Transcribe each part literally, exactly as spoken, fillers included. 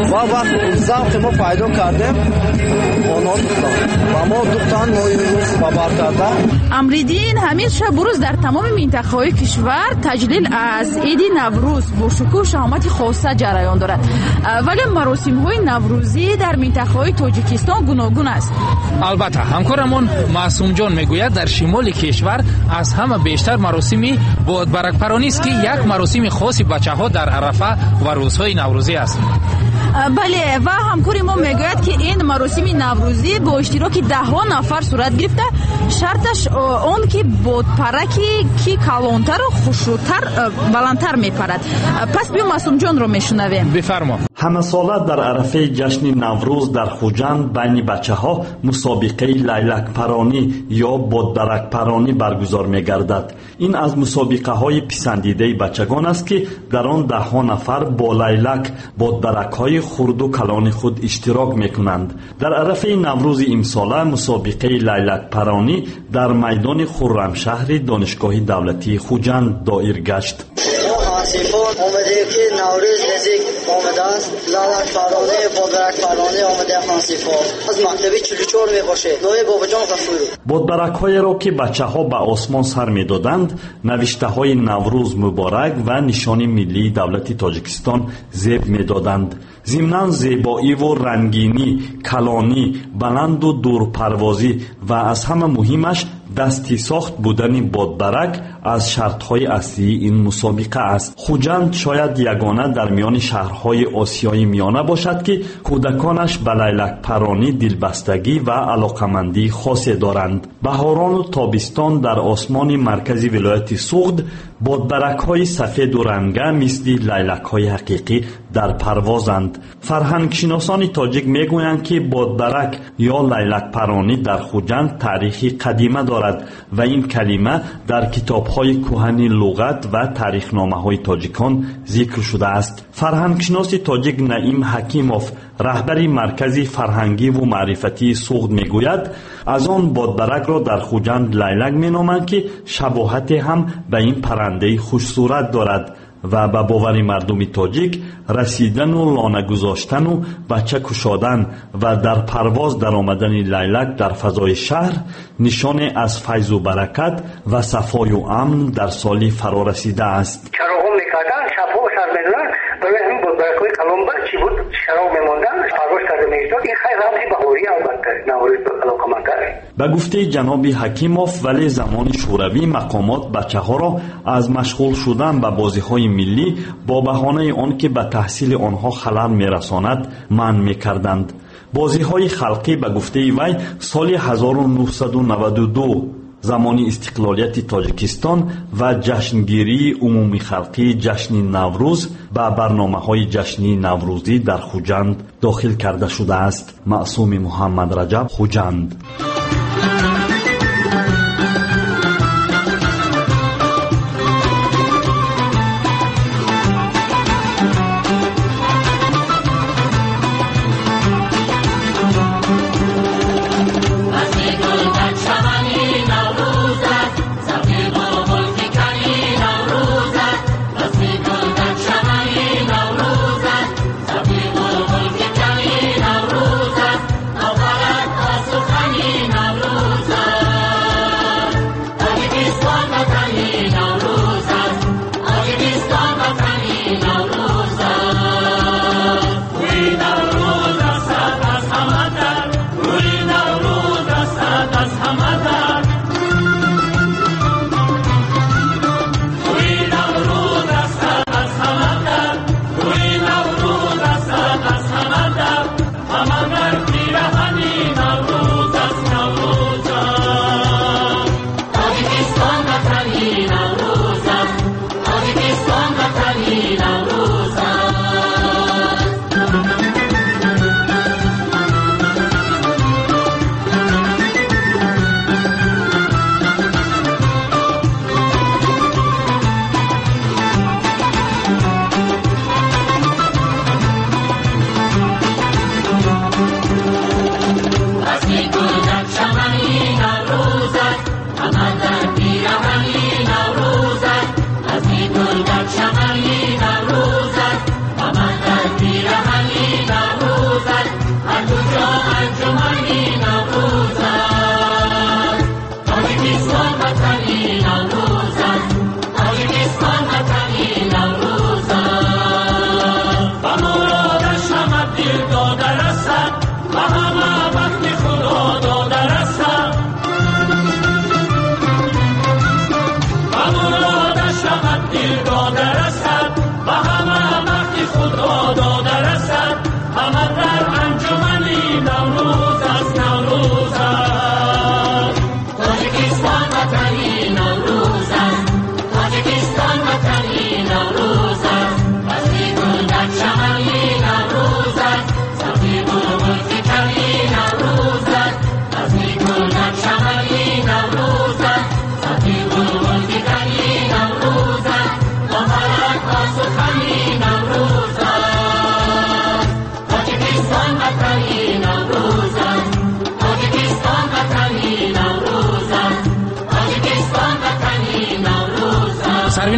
و وقت ذوق ما پیدا کردیم آنها دوختن و ما دوختن نوعی روز باور کرده. امریدین همیشه بروز در تمام منطقه های کشور تجلیل از عید نوروز با شکوه شهامت خاصه جریان دارد، ولی مراسم های نوروزی در منطقه های تاجیکستان گوناگون است. البته همکارمون معصوم جان میگوید در شمال کشور از همه بیشتر مراسمی بادبرک پرانی است که یک مراسم خاصی بچه‌ها در عرفه و روزهای نوروزی است. بله، و همکاری ما میگوید که این مراسم نوروزی با اشتراک ده ها نفر صورت گرفته. شرطش اون که بادپرکی که کلانتر و خوشروتر بلندتر میپرد. پس بیا معصوم جان رو میشنویم. بفرما. همه ساله در عرفه جشن نوروز در خوجند بین بچه ها مسابقه لیلک پرانی یا بادبرک پرانی برگزار می گردد. این از مسابقه های پسندیده بچگان است که در آن ده ها نفر با لیلک بادبرک های خرد و کلان خود اشتراک می کنند. در عرفه نوروز امساله مسابقه لیلک پرانی در میدان خرمشهر دانشگاه دولتی خوجند دایر گشت. آسیفون آمده که نوروز نزدیک آمده است. لیلک پرانی بادبرک پرانی آمده آسیفون از مکتبی چهل و چهار می باشه. نوع بابا جان غفور. بادبرک های را که بچه ها به آسمان سر می دادند نوشته های نوروز مبارک و نشان ملی دولت تاجیکستان زیب می دادند. ضمناً زیبایی و رنگینی، کلانی، بلند و دورپروازی و از همه مهمش دستی ساخت بودن بادبرک از شرطهای اصلی این مسابقه است. خوجند شاید یگانه در میان شهرهای آسیای میانه باشد که کودکانش به لیلک پرانی دلبستگی و علاقمندی خاصی دارند. بهاران و تابستان در آسمان مرکزی ولایت سوغد بادبرک های سفید و رنگه مثل لیلک های حقیقی در پروازند. فرهنگ شناسان تاجیک میگویند که بادبرک یا لیلک پرانی در خوجند تاریخی قدیمه دارد و این کلمه در کتاب‌های کهنی لغت و تاریخنامه‌های تاجیکان ذکر شده است. فرهنگ شناس تاجیک نعیم حکیموف رهبر مرکز فرهنگی و معرفتی سوغد میگوید از آن بادبرک را در خوجند لیلک مینامند که شباهت هم به این پرنده خوش صورت دارد و به باور مردم تاجیک رسیدن و لانه گذاشتن و بچه کشادن و در پرواز در آمدن لیلک در فضای شهر نشان از فیض و برکت و صفای و امن در سالی فرا رسیده است. شراب میکردن، شب و سر میدونن برای همین بادبرک‌های کلانبر چی بود؟ شراب میماندن، پرواز کرده میشد. این خیلی رمزی بهاری البته نوروز علاقه‌مندانه. به گفته جناب حکیموف ولی زمان شوروی مقامات بچه ها را از مشغول شدن به بازی های ملی با بهانه آن که به تحصیل آنها خلل میرساند منع میکردند. بازی های خلقی به گفته وی سال هزار و نهصد و نود و دو زمان استقلالیت تاجیکستان و جشنگیری عمومی خلقی جشن نوروز به برنامه های جشنی نوروزی در خوجند داخل کرده شده است. معصوم محمد رجب، خوجند. Nina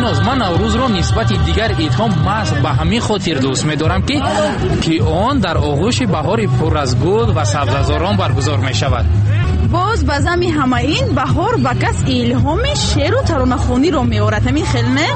شناس، من نوروز را نسبت دیگر عیدها محض به همین خاطر دوست می‌دارم که که آن در آغوش بهار پر از گل و سبززاران برگزار می‌شود. باز به زمین همه این بهار به کس الهام شعر و ترانه‌خوانی را می‌آورد. همین خیلی نه؟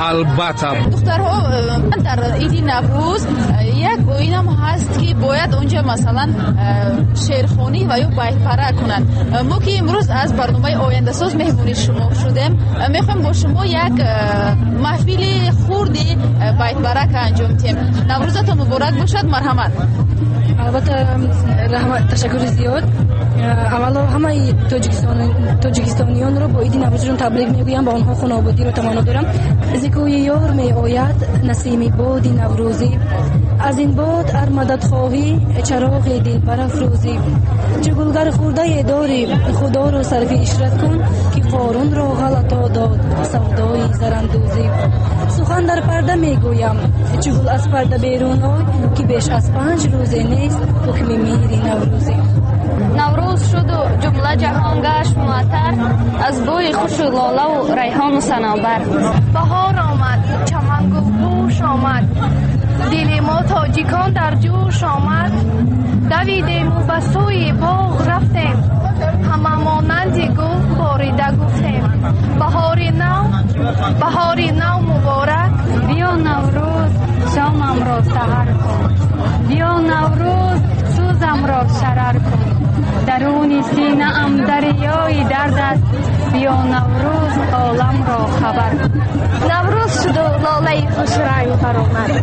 البته دخترها در عید نوروز یک اوین هم هست که باید اونجا مثلا شعرخوانی و یا بیت پره کنند. ما که امروز از برنامه آینده ساز مهمونی شما شدیم، میخوایم با شما یک محفل خوردی بیت پره که انجام دهیم. نوروزتون مبارک باشد. مرحمت. البته رحمت، تشکر زیاد. اولا همه تاجیکستان تاجیکستانیان رو با عید نوروزشون تبریک میگویم، با آنها خانوادگی رو تمنا دارم. زیکوی یار می آید نسیم باد نوروزی، از این باد ار مدد خواهی چراغ دل برافروزی. چه گلگر خورده داری خدا رو صرف اشرت کن، که قارون را غلطا داد سودای زراندوزی. سخن در پرده میگویم چه گل از پرده بیرون آی، که بیش از پنج روزه نیست حکم میری نوروزی. نوروز شد و جمله جهان گشت معطر، از بوی خوش و لاله و ریحان و صنوبر. بهار آمد، چمن گلگوش آمد، دل ما تاجیکان در جوش آمد. دویدیم و به سوی باغ رفتیم، همه مانند گل باریده گفتیم. بهار نو، بهار نو مبارک. بیا نوروز شامم را سحر کن، بیا نوروز سوزم را شرر کن. درون سینه ام دریای درد است، بیا نوروز عالم را خبر کن. نوروز شد و لاله خوش رنگ برآمد،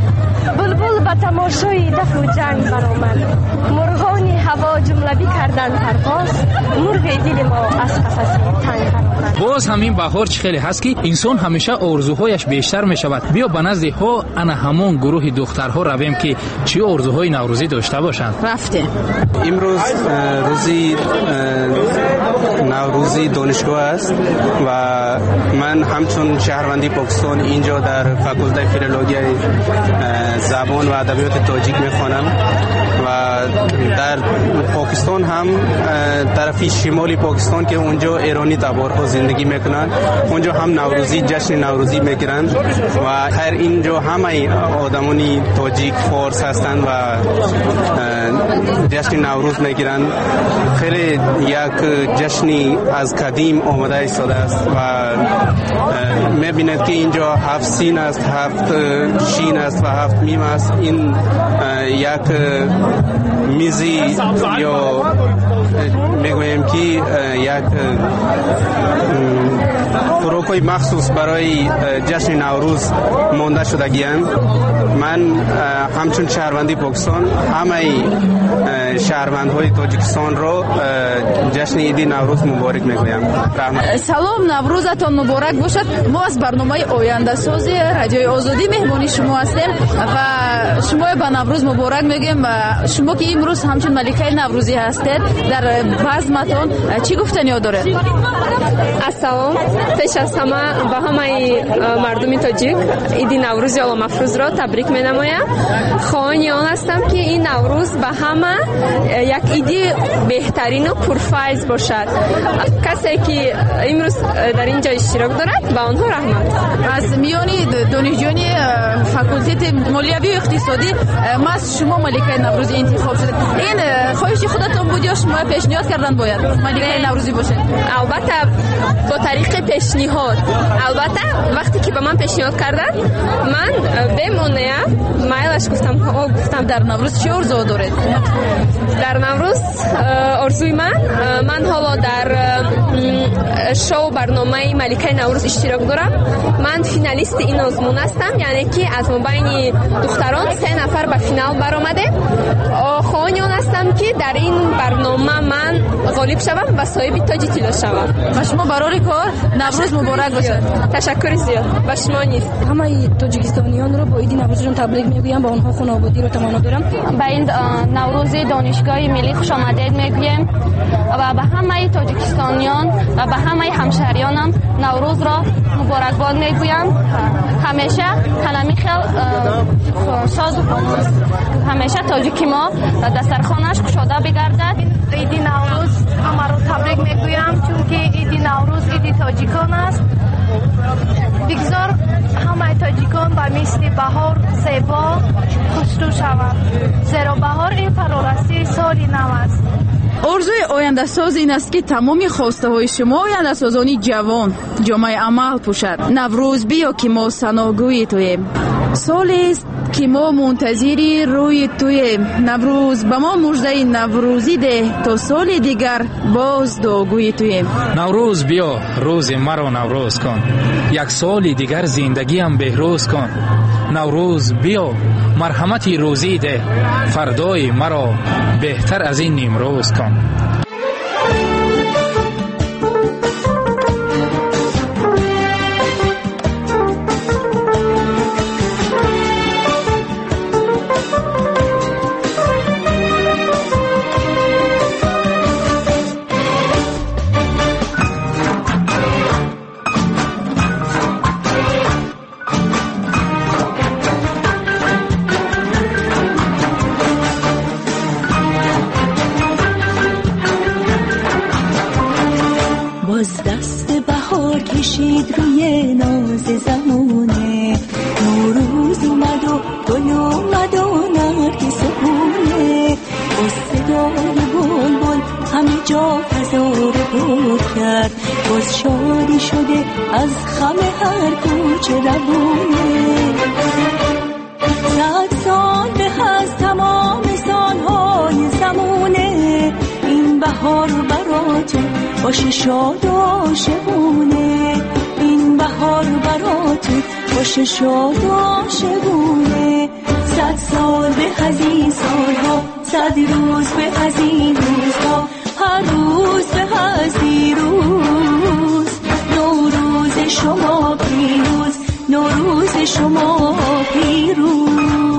بلبل به تماشای دف و جنگ برآمد. مرغان هوا جمله بی کردن پرواز، مرغ دل ما از قفس تنگ برآمد. باز همین بهار چه خیلی هست که انسان همیشه آرزوهایش بیشتر می شود. بیا به نزد ها انا همون گروه دخترها رویم که چه آرزوهای نوروزی داشته باشند. رفته امروز روزی نوروزی دانشگاه است و من همچون شهروندی پاکستان اینجا در فاکولته فیلولوژی زبان و ادبیات تاجیک میخوانم و در پاکستان هم طرفی شمالی پاکستان که اونجا ایرانی تبارها زندگی میکنند، اونجا هم نوروزی جشن نوروزی میگیرند و هر اینجا همه آدمانی تاجیک فارس هستند و جشن نوروز میگیرند. خیلی یک جشنی از قدیم آمده ایستاده است و میبینید که اینجا هفت سین است، هفت شین است و هفت میم است. این یک میزی یا میگویم که یک فروکوی مخصوص برای جشن نوروز مانده شدگی‌اند. من همچون شهروندی پاکستان همه شهروندهای تاجیکستان رو جشن عید نوروز مبارک میگویم. سلام، نوروزتان مبارک باشد. ما از برنامه آینده ساز رادیوی آزادی مهمانی شما هستیم و شما به نوروز مبارک میگیم. و شما که امروز همچون ملکه نوروزی هستید، در بزمتون چی گفتنی دارید؟ السلام، پیش از همه به همه مردم تاجیک عید نوروز یا مفروض را تبریک می‌نمایم. خواهان آن هستم که این نوروز به همه یک عید بهترین و پرفیض باشد. کسی که امروز در اینجا اشتراک دارد به آنها رحمت. از میانی دانشجویان فاکولته مالیوی و اقتصادی ما از شما ملکه نوروزی انتخاب شدید. این خواهش خودتون بود یا شما پیشنهاد کردن باید ملکه نوروزی باشه؟ البته با طریق پیشنهاد. البته وقتی که به من پیشنهاد کردن من بمونه مایلش گفتم ها گفتم. در نوروز چه آرزو دارید؟ در نوروز آرزوی من من حالا در شو برنامه ملکه نوروز اشتراک دارم. من فینالیست این آزمون هستم، یعنی که از بین دختران سه نفر به فینال برآمده. خواهان هستم که در این برنامه من غالب شوم و صاحب تاج طلا شوم. و شما برای کار نوروز مبارک باشد. تشکر زیاد. با شما نیست. همه تاجیکستانیان رو با عید نوروزشون تبریک میگویم، با آنها خانوادگی رو تمنا دارم. به این نوروز دانشگاه ملی خوش آمدید میگویم و به همه تاجیکستانیان و به همه همشهریانم نوروز را مبارکباد میگویم. همیشه هنمی خیل شاد و خانوس همیشه تاجیکی ما دسترخوانش گشاده بگردد. عید نوروز همه رو تبریک میگویم چون که عید نوروز عید تاجیکان است بگذار همه تاجیکان به مثل بهار زیبا خوشرو شوند، زیرا بهار این فرارستی سالی نو است. орзуи ояндасоз ин аст ки тамоми хостаҳои шумо ояндасозони ҷавон ҷомаи амал пӯшад. наврӯз биё ки мо саногӯи туем. солест ки мо мунтазири рӯи туем. наврӯз ба мо муждаи наврӯзӣ деҳ, то соли дигар боз дуогӯи туем. наврӯз биё рӯзи маро наврӯз кун, як соли дигар зиндагиам беҳрӯз кун. наврӯз биё марҳамати рӯзӣ деҳ, фардои маро беҳтар аз ин нимрӯз кун. باز دست بهار کشید روی ناز زمونه، نوروز اومد و گل اومد و نرگس و گونه، با صدای بلبل همه جا فضا رو پر کرد، باز شادی شده از خم هر کوچه روونه. صد سال به از تمام سالهای زمونه، این بهار براتون باشه شاد و عاشقونه، این بهار براتون باشه شاد و عاشقونه. صد سال به از این سالها، صد روز به از این روزها، هر روز به از دیروز. نوروز شما پیروز، نوروز شما پیروز.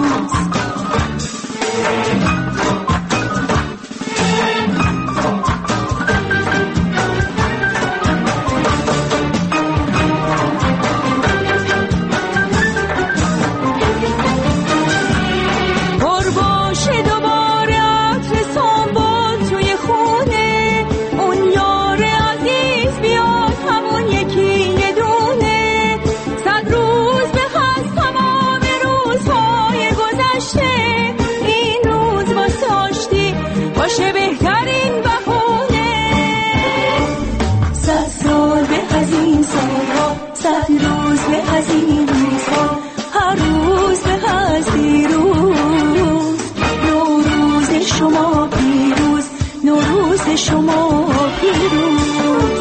شما پیروز.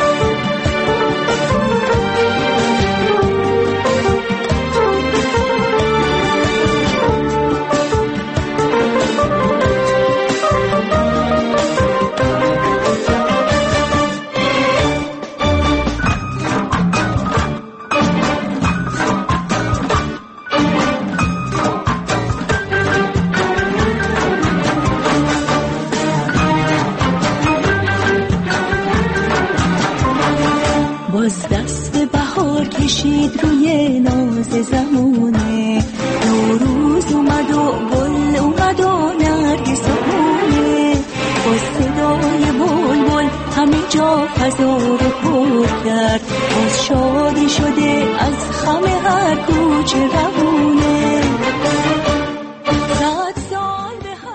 باز دست بهار کشید روی ناز زمونه، نوروز اومد و گل اومد و نرگس و گونه، با صدای بلبل همه جا فضا رو پر کرد، باز شادی شده از خم هر کوچه رو